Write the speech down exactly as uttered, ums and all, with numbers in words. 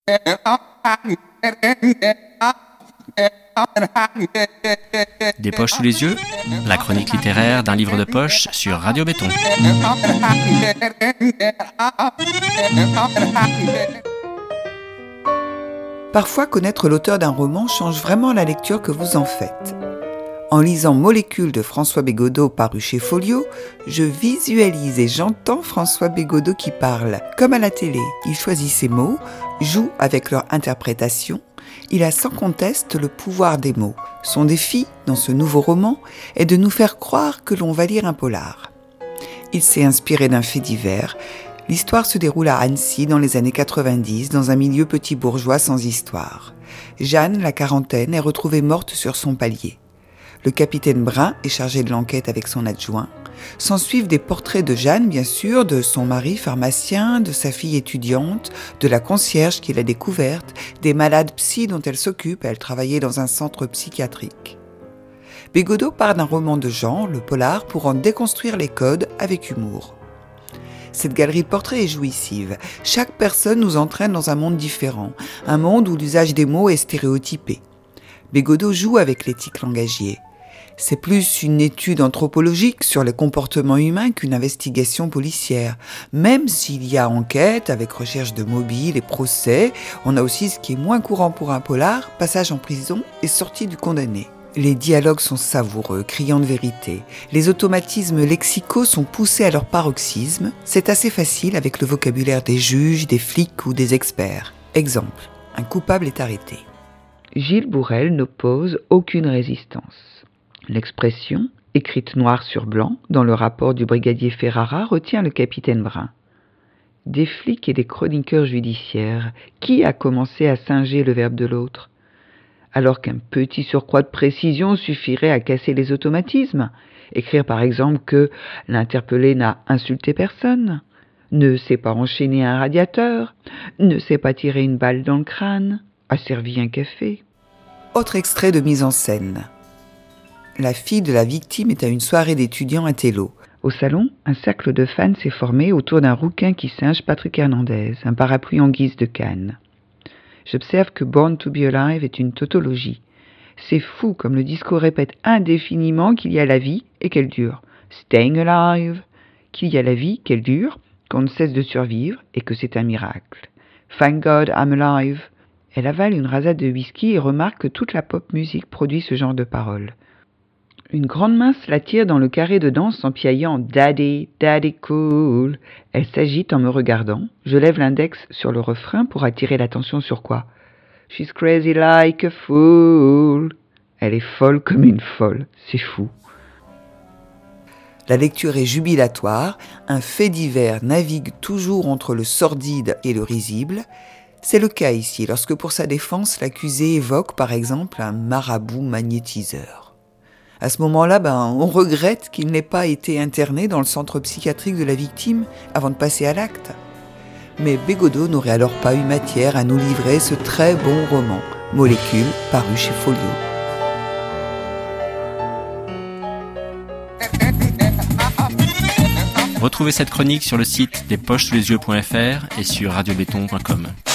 Des poches sous les yeux, la chronique littéraire d'un livre de poche sur Radio Béton. Parfois, connaître l'auteur d'un roman change vraiment la lecture que vous en faites. En lisant Molécules de François Bégaudeau paru chez Folio, je visualise et j'entends François Bégaudeau qui parle. Comme à la télé, il choisit ses mots, joue avec leur interprétation. Il a sans conteste le pouvoir des mots. Son défi, dans ce nouveau roman, est de nous faire croire que l'on va lire un polar. Il s'est inspiré d'un fait divers. L'histoire se déroule à Annecy dans les années quatre-vingt-dix, dans un milieu petit bourgeois sans histoire. Jeanne, la quarantaine, est retrouvée morte sur son palier. Le capitaine Brun est chargé de l'enquête avec son adjoint. S'ensuivent des portraits de Jeanne, bien sûr, de son mari pharmacien, de sa fille étudiante, de la concierge qu'il a découverte, des malades psy dont elle s'occupe, elle travaillait dans un centre psychiatrique. Bégaudeau part d'un roman de genre, le polar, pour en déconstruire les codes avec humour. Cette galerie de portraits est jouissive. Chaque personne nous entraîne dans un monde différent, un monde où l'usage des mots est stéréotypé. Bégaudeau joue avec l'éthique langagier. C'est plus une étude anthropologique sur les comportements humains qu'une investigation policière. Même s'il y a enquête avec recherche de mobiles et procès, on a aussi ce qui est moins courant pour un polar, passage en prison et sortie du condamné. Les dialogues sont savoureux, criants de vérité. Les automatismes lexicaux sont poussés à leur paroxysme. C'est assez facile avec le vocabulaire des juges, des flics ou des experts. Exemple, un coupable est arrêté. Gilles Bourrel n'oppose aucune résistance. L'expression, écrite noir sur blanc dans le rapport du brigadier Ferrara, retient le capitaine Brun. Des flics et des chroniqueurs judiciaires, qui a commencé à singer le verbe de l'autre ? Alors qu'un petit surcroît de précision suffirait à casser les automatismes. Écrire par exemple que l'interpellé n'a insulté personne, ne s'est pas enchaîné un radiateur, ne s'est pas tiré une balle dans le crâne, a servi un café. Autre extrait de mise en scène. La fille de la victime est à une soirée d'étudiants à Tello. Au salon, un cercle de fans s'est formé autour d'un rouquin qui singe Patrick Hernandez, un parapluie en guise de canne. J'observe que Born to be Alive est une tautologie. C'est fou comme le discours répète indéfiniment qu'il y a la vie et qu'elle dure. Staying alive, qu'il y a la vie, qu'elle dure, qu'on ne cesse de survivre et que c'est un miracle. Thank God I'm alive. Elle avale une rasade de whisky et remarque que toute la pop musique produit ce genre de paroles. Une grande main la tire dans le carré de danse en piaillant « Daddy, Daddy cool ». Elle s'agite en me regardant. Je lève l'index sur le refrain pour attirer l'attention sur quoi ? « She's crazy like a fool ». Elle est folle comme une folle. C'est fou. La lecture est jubilatoire. Un fait divers navigue toujours entre le sordide et le risible. C'est le cas ici, lorsque pour sa défense, l'accusé évoque par exemple un marabout magnétiseur. À ce moment-là, ben, on regrette qu'il n'ait pas été interné dans le centre psychiatrique de la victime avant de passer à l'acte. Mais Bégaudeau n'aurait alors pas eu matière à nous livrer ce très bon roman, Molécules, paru chez Folio. Retrouvez cette chronique sur le site des poches sous les yeux point f r et sur radio béton point com.